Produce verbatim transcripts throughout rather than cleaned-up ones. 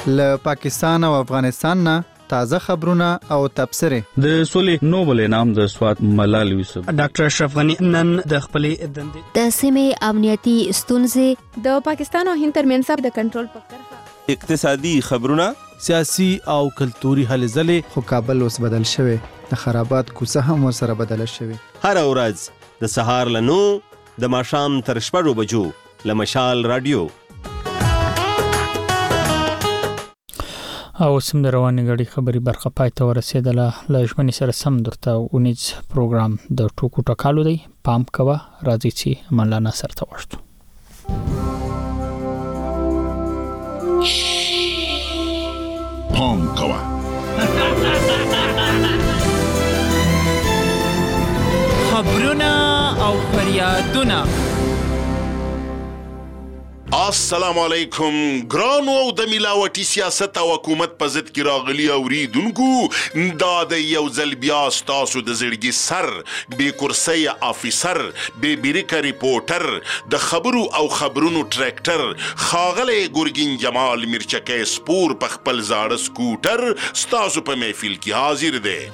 له پاکستان او افغانستان نه تازه خبرونه او تبصره. د سولې نوبل انعام د سوات ملال یوسف. ډاکټر اشرف غنی نن د خپلې دندې د سیمې امنیتي ستونزې، د پاکستان او هند ترمنځ د کنټرول په کرښه، اقتصادي خبرونه، سیاسي او کلتوري هلې ځلې. خو کابل اوس بدل شوی، د خرابات کوڅه هم ورسره بدله شوی. هر ورځ د سهار له نو د ماښام تر شپږو بجو له مشال رادیو. او سم د روانې غړي خبري برخه پای ته ورسېدله. له ژمنې سره سم درته اونیز پروګرام د ټوکو ټکالو دی. پام کوه، راځي چې امان الله ناصر ته وشتو. پام کوه. خبرونه او فریادونه. السلام علیکم ګرانو او د ملاوټي سیاست او حکومت په ضد کې راغلي اوریدونکو، دا د یو ځل بیا ستاسو د زړګي سر بې کرسۍ افیسر بې بریکه ریپورټر د خبرو او خبرونو ټریکټر ښاغلی ګرګین جمال میرچکی سپور په خپل زاړه سکوټر ستاسو په محفل کې حاضر دی.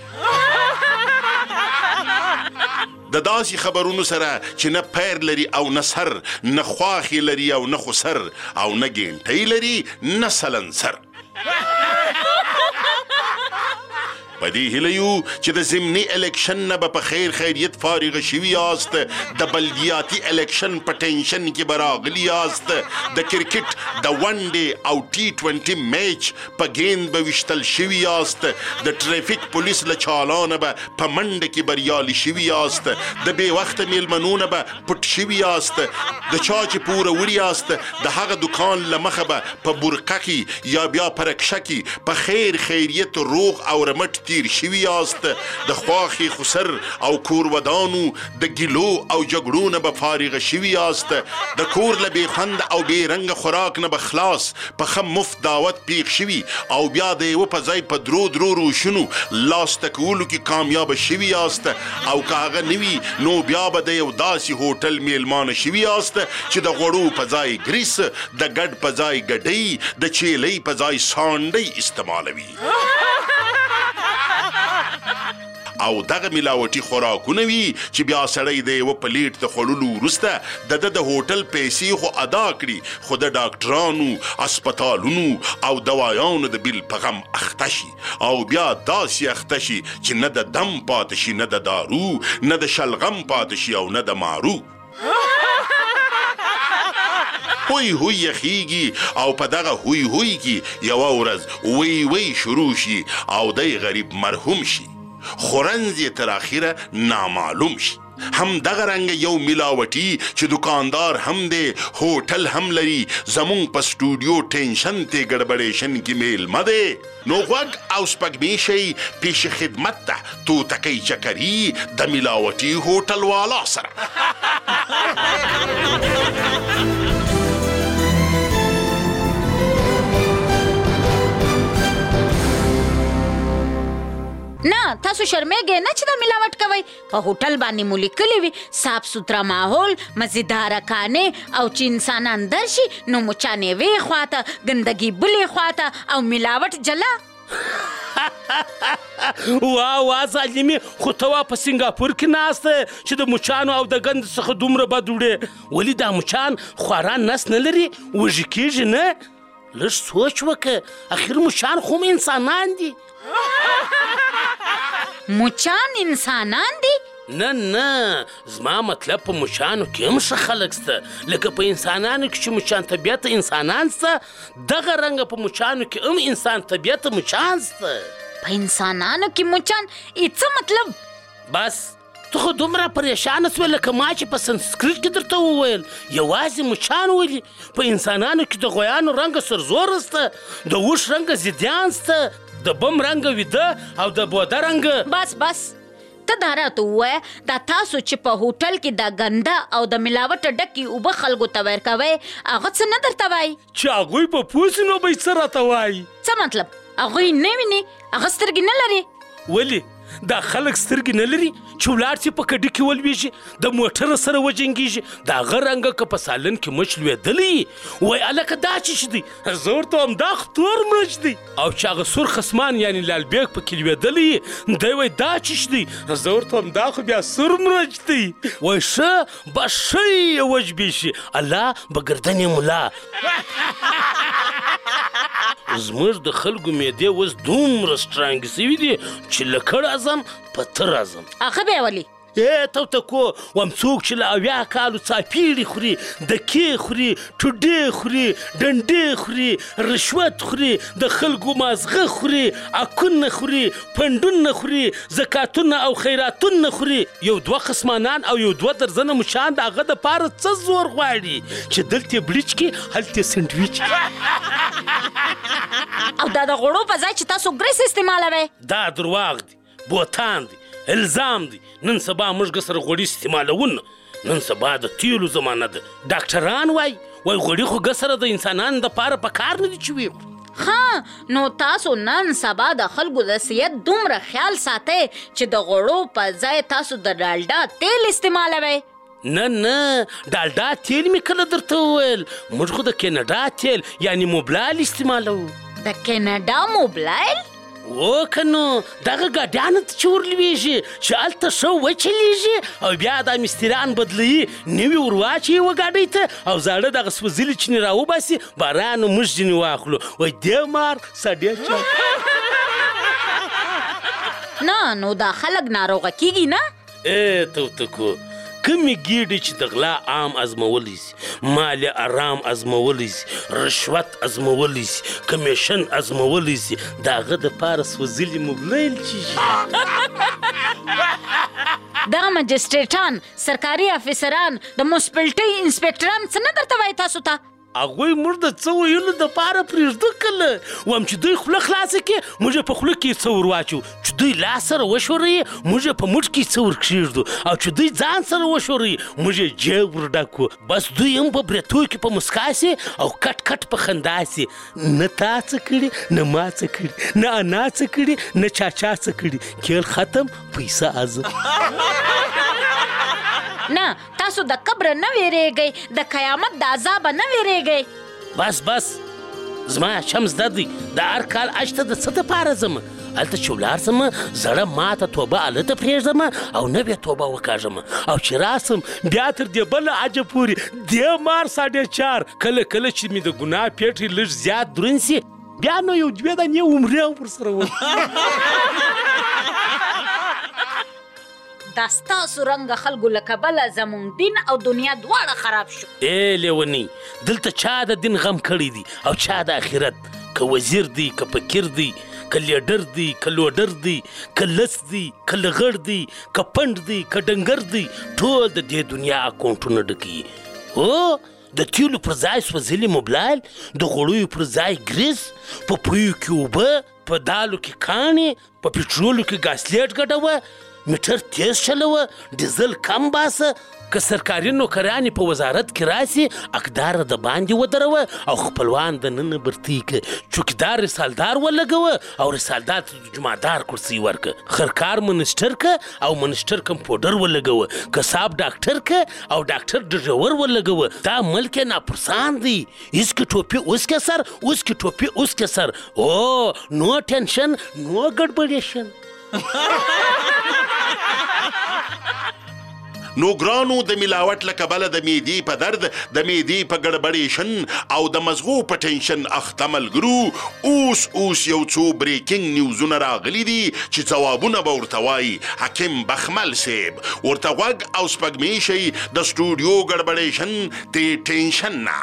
د داسې خبرونو سره چې نه پیر لري او نه سر، نه خواخې لري او نه خسر، او نه ګینټۍ لري نه سلنسر. په دې هیله یو چې د ضمني الیکشن نه به په خیر خیریت فارغ شوي یاست، د بلدیاتي الیکشن په ټینشن کې به راغلي یاست، د کرکټ د ون ډے او ټي ټوینټي میچ په گیند به ویشتل شوي یاست، د ټریفک پولیس له چالانه به په منډه کې بریالي شوي یاست، د بې وخته میلمنو نه به پټ شوي یاست، د چا چې پوره وړي یاست د هغه دکان له مخه به په برقه کې یا بیا په رکشه کې په خیر خیریت روغ او رمټ تیر شوي یاست، د خواخي خسر او کور ودانو د ګیلو او جګړو نه به فارغ شوي یاست، د کور له بې خوند او بې رنګه خوراک نه به خلاص په ښه مفت دعوت پیښ شوي او بیا د یوه په ځای په درو درو روشونو لاسته کولو کې کامیابه شوي یاست، او که هغه نه وي نو بیا به د یو داسې هوټل میلمانه شوي یاست چې د غوړو په ځای ګریس، د ګډ په ځای ګډۍ، د چیلۍ په ځای سانډۍ استعمالوي. او دغه ملاوټي خوراکونه وي چې بیا سړی د یوه پلیټ د خوړلو وروسته د ده د هوټل پیسې خو ادا کړي، خو د ډاکټرانو، اسپتالونو او دوایانو د بیل په غم اخته شي، او بیا داسې اخته شي چې نه د دم پاتې شي، نه د دارو، نه د شلغم پاتې شي او نه د مارو. هوی هوی یخیږي او په دغه هوی هوی کې یوه ورځ وی وی شروع شي او دی غریب مرحوم شي، خورنز یې تر اخره نامعلوم شي. هم دغه رنګ یو ملاوټي چې دکاندار هم دی، هوټل هم لري، زمونږ په سټوډیو ټینشن ته ګډبډیشن کې میلمه دی. نو غوږ او سپګمې شئ پیش خدمت ته توتکۍ چکري د ملاوټي هوټل والا سره. نه تاسو شرمېږئ نه چې دا ملاوټ کوئ. په هوټل باندې مو لیکلي وي صاف سوتره ماحول، مزیداره کانې، او چې انسانان درشي نو مچان یوې خواته، ګندګي بلې خواته او ملاوټ جلا. وا وا ظالمي، خو ته وا په سنګاپور کې ناسته چې د مچانو او د ګند څخه دومره بد وړې. ولې دا مچان خورا نس نه لري، وږي کېږي نه؟ لږ سوچ وکړه، اخر مچان خو هم انسانان دي. مچان انسانان دي؟ نه نه، زما مطلب په مچانو کې هم ښه خلک سته، لکه په انسانانو کې چې مچان طبیعت انسانان سته، دغه رنګه په مچانو کې هم انسان طبیعت مچان سته. په انسانانو کې مچان؟ ای څه مطلب؟ بس ته خو دومره پریشانه سوې لکه ما چې په سنسکریت کې درته وویل یوازې مچان ولي. په انسانانو کې د غویانو رنګه سرزوره سته، د اوښ رنګه ضدیان سته، د بم رنګه ویده او د بوده رنګه. بس بس ته دا راته ووایه، دا تاسو چې په هوټل کې دا ګنده او د ملاوټه ډکې اوبه خلکو ته ورکوئ، هغه څه نه درته وایي؟ چې هغوی په پوه سي نو به یې څه راته وایي. څه مطلب؟ هغوی نه ویني؟ هغه سترګې نه لري؟ ولې؟ دا خلک سترګې نه لري چې ولاړ سي په کډه کې ولویږي د موټر سره وجنګیږي د هغه رنګه که په سالن کې مچ لوېدلی وایي هلکه دا چې ش دی زه ورته وایم دا خو تور مرچ دی او چې هغه سور خسمان یعنې لالبیګ پکې لوېدلی دی وایي دا چې ش دی زه ورته وایم دا خو بیا سور مرچ دی وایي ښه بس ښه یې وجبېشي الله به ګردن یې ملا زموږ د خلکو معدې اوس دومره سټرانګ سوي دي چې له کړ اعظم په تر اعظم هغه بیا ولې ای توتکو وم څوک چې له اویا کالو څاپیړې خوري دکې خوري ټوډې خوري ډنډې خوري رشوت خوري د خلکو مازغه خوري اکونه خوري پنډونه خوري زکاتونه او خیراتونه خوري یو دوه خصمانان او یو دوه درزنه مشان د هغه دپاره څه زور غواړي چې دلته بلیچ کې هلته سینډویچ او دا د غوړو په ځای چې تاسو ګریس استعمالوئ دا درواغ دي بوتان دي الزام دی نن سبا موږ سره غوړي استعمالونه نن سبا د تیلو زمانه ده ډاکټران وای وای غوړي خو ګسره د انسانانو دپاره په کار نه دي چې وي ها نو تاسو نن سبا د خلکو د صحت دومره خیال ساتئ چې د غوړو په ځای تاسو د ډالډا تیل استعمالوئ نه نه ډالډا تیل مې کله درته وویل موږ خو د کینیډا تیل یعنی موبلایل استعمالوو د کینیډا موبلایل او که نو دغه ګاډیانو ته چې ورلویږي چې هلته ښه وچلیږي او بیا دا مستریان بدلوي نوي ور واچوي یوه ګاډۍ ته او زاړه دغه سوځلي چینې راوباسي بارانو موږ ځینې واخلو وایي دې مار سډې چا نه نو دا خلک ناروغه کیږي نه ای توتکو کمې ګیډې چې د غلا عام ازمولی سي مال ارام ازمولی سي رشوت ازمولی سي کمیشن ازمولی سي د هغه دپاره سوځلي موبلایل چې دغه مجسټریټان سرکاري افیسران د موسپلټۍ انسپکټران څه نه درته وایي تاسو ته هغوی موږ د څه ویلو دپاره پرېږده کله وایم چې دوی خوله خلاصه کړي موږ یې په خوله کې څه ور واچو چې دوی لاس سره وشوروي موږ یې په موټ کې څه ور کښېږدو او چې دوی ځان سره وشوروي موږ یې جیب ور ډک کړو بس دوی هم په برېتو کې په مسکا سي او کټ کټ په خندا سي نه تا څه کړي نه ما څه کړي نه انا څه کړي نه چاچا څه کړي کیل ختم پیسه ازه نه تاسو د قبر نه ویریږئ د قیامت د عذابه نه ویریږئ بس بس زما شم زده دی د هر کال اجته د څه دپاره ځم هلته چې ولاړ سم زړه ماته توبه هلته پرېږدم او نوې توبه وکاږم او چې راسم بیا تر دې بله حجه پورې دې مار ساډې چار کله کله چې مې د ګناه پیټې لږ زیات دروند سي بیا نو یو دوې دانې عمرې هم ورسره وم دا ستاسو رنګه خلکو له کبله زموږ دین او دنیا دواړه خراب شو ای لیونی دلته چا د دین غم کړی دی او چا د آخرت که وزیر دی که فقیر دی که لیډر دی که لوډر دی که لس دی که لغړ دی که پنډ دی که ډنګر دی ټول د دې دنیا اکاونټونه ډکوي هو د تیلو پر ځای سوځلي موبلایل د غوړیو پر ځای ګریس په پویو کې اوبه په دالو کې کاڼې په پټرولو کې ګاسلیټ ګډوه میټر تیز چلوه ډیزل کم باسه که سرکاري نوکرانې په وزارت کې راسي اقداره د باندې ودروه او خپلوان د ننه برتي که چوکیدار رسالدار ولګوه او رسالدار ته د جمعدار کرسي ورکه خرکار منسټر که او منسټر کمپوډر ولګوه کساب ډاکټر که او ډاکټر ډریور ولګوه دا ملک ناپرسان دی اسکې ټوپي اوس کې سر اوس کې ټوپي اوس کې سر او نو ټینشن نو ګډبډیشن نو ګرانو د ملاوټ له کبله د معدې په درد د معدې په ګډبډیشن او د مزغو په ټینشن اخته ملګرو اوس اوس یو څو بریکینګ نیوزونه راغلي دي چې ځوابونه به ورته وایي حکیم بخمل صاحب ورته غوږ او سپږمې شئ د سټوډیو ګډبډیشن د ټینشن نه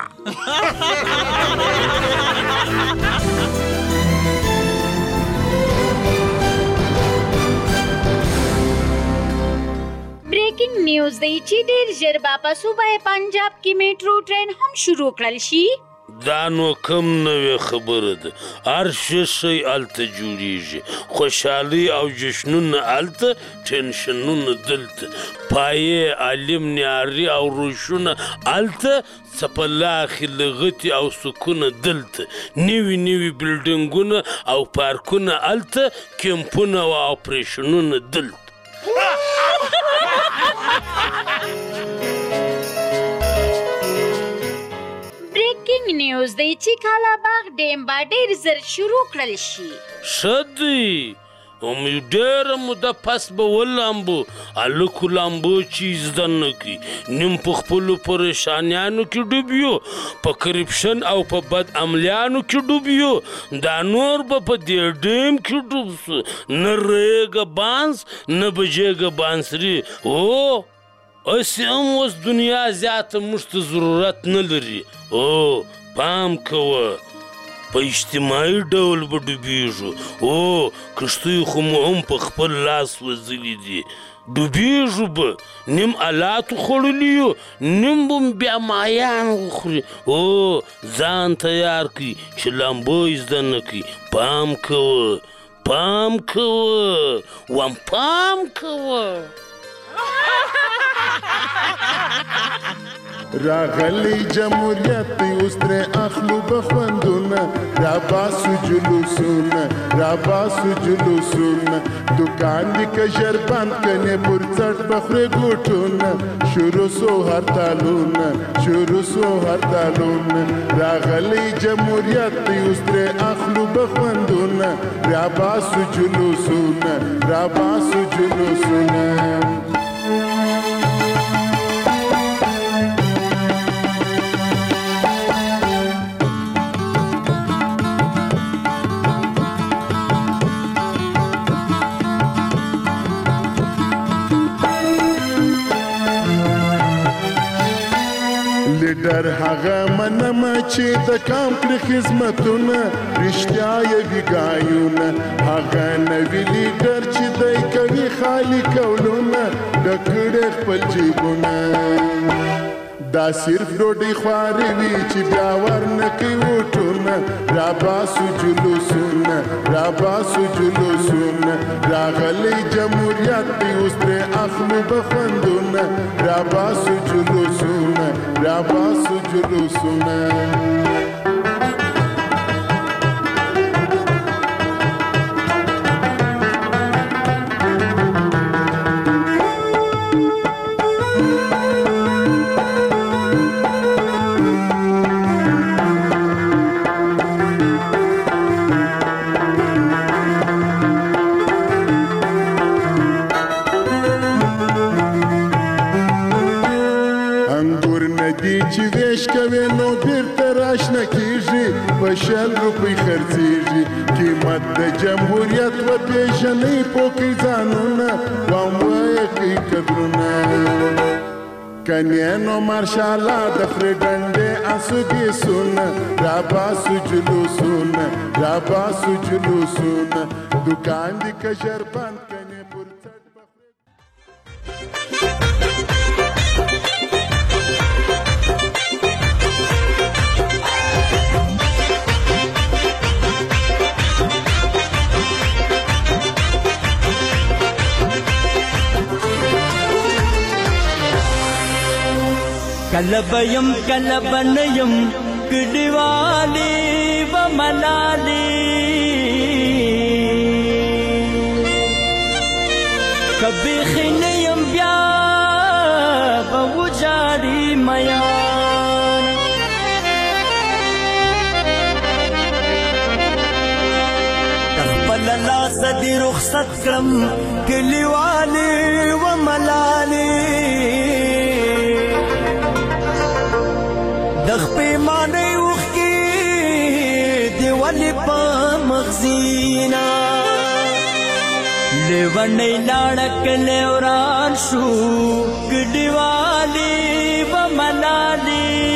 breaking news دی چې ډېر ژر به په صوبه پنجاب کې میټرو ټرین هم شروع کړل شي دا نو کم نوې خبره ده. هر ښه شی هلته جوړېږي، خوشحالي او جشنونه هلته، ټینشنونه دلته، پایې، عالم، نیاري او روشونه هلته، څپلاخې، لغتې او سکونه دلته، نوي نوي بلډنګونه او پارکونه هلته، کیمپونه او اپریشنونه دلته. بریکینګ نیوز دی چې کالاباغ ډیم به ډېر زر شروع کړل شي. ښه دی، ډېره موده پس به ولامبو. هلکو لامبو چې زده نه کړي، نیم په خپلو پریشانیانو کې ډوب یو، په کرپشن او په بد عملیانو کې ډوب یو. دا نور به په دې ډیم کې ډوب سو، نه رېږه بانس نه بجېږه بانسري. او هسې هم اوس دنیا زیاته موږ ته ضرورت نه لري. او پام کوه، په اجتماعي ډول به ډوبېږو. او کښتۍ خو مو هم په خپل لاس وځلي دي. ډوبېږو به، نیم الاتو خوړلي یو، نیم به بیا مایان وخوري. او ځان تیار کړي چې لامبو یې زده نه کړي. پام کوه، پام کوه، وام پام کوه. راغلی جمهوریت اوس ترې اخلو بخوندونه، راباسو جلوسونه، راباسو جلوسونه، دکان دې که ژر بند کنې پر څټ بخورې ګوټونه. شروع سو هرتالونه، شروع سو هرتالونه، راغلی جمهوریت اوس ترې اخلو بخوندونه، راباسو جلوسونه، راباسو جلوسونه. لیډر هغه منمه چې د کام کړي خدمتونه، رښتیا یې ویګایونه. هغه نوي لیډر چې دی کوي خالي کولونه، ډک کړي خپل جیبونه. دا صرف ډوډۍ خوارې وي چې بیا ورنه کوي وټونه. راباسو جلوسونه، راباسو جلوسونه، راغلی جمهوریت دی اوس ترې اخلو بخوندونه. راباسو جلوسونه، راباسو جلوسونه. چې ویش کوي نو بیرته راشنه کیږي، په شل روپۍ خرڅیږي. قیمت د جمهوریت و پیژنئ پوکئ ځانونه، وام وایه کوي قدرونه. کنې نو مارشاله د خرې ډنډې آسو ګیسونه، راباسو جلوسونه، راباسو جلوسونه، دکان دې که ژر بند کنې پر څټ کله بیم کله بنیم کډیوالی و ملالی کبی خینیم بیا بوجاری میان تخبل لاس دی رخصت کرم کلیوالی و ملالی دغ پیمانه وخی دیوالی پا مغزینا لیوانی لارک لیوران شو گدیوالی و ملالی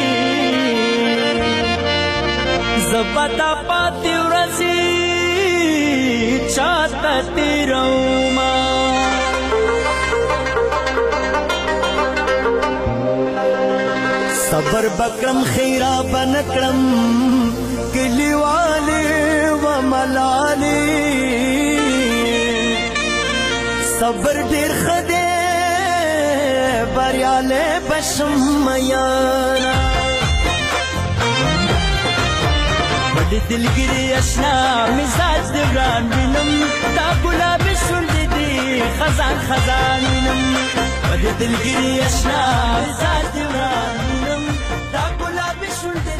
زبتا پاتی ورزی چاہتا تیروما صبر بکرم خیرا بنکرم کلیوالی و ملالی صبر ډیر خده بریاله بشم میانا بڑی دلگیری اشنا مزاج دیوران بینم تا گلابی شلدی دی خزان خزان بینم بڑی دلگیری اشنا مزاج دیوران بینم تا گلابی شلدی